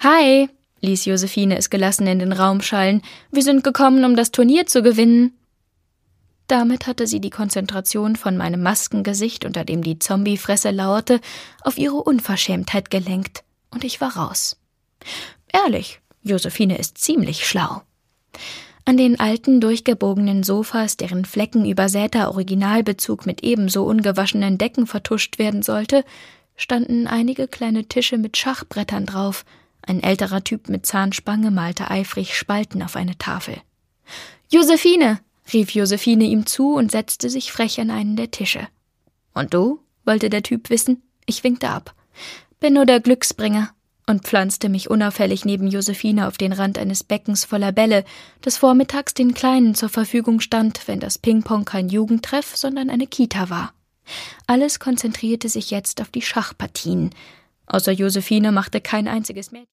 Hi, ließ Josephine es gelassen in den Raum schallen. Wir sind gekommen, um das Turnier zu gewinnen. Damit hatte sie die Konzentration von meinem Maskengesicht, unter dem die Zombiefresse lauerte, auf ihre Unverschämtheit gelenkt, und ich war raus. Ehrlich, Josephine ist ziemlich schlau. An den alten, durchgebogenen Sofas, deren fleckenübersäter Originalbezug mit ebenso ungewaschenen Decken vertuscht werden sollte, standen einige kleine Tische mit Schachbrettern drauf. Ein älterer Typ mit Zahnspange malte eifrig Spalten auf eine Tafel. »Josephine«, rief Josephine ihm zu und setzte sich frech an einen der Tische. »Und du?«, wollte der Typ wissen. Ich winkte ab. »Bin nur der Glücksbringer«, und pflanzte mich unauffällig neben Josephine auf den Rand eines Beckens voller Bälle, das vormittags den Kleinen zur Verfügung stand, wenn das Ping-Pong kein Jugendtreff, sondern eine Kita war. Alles konzentrierte sich jetzt auf die Schachpartien. Außer Josephine machte kein einziges Mädchen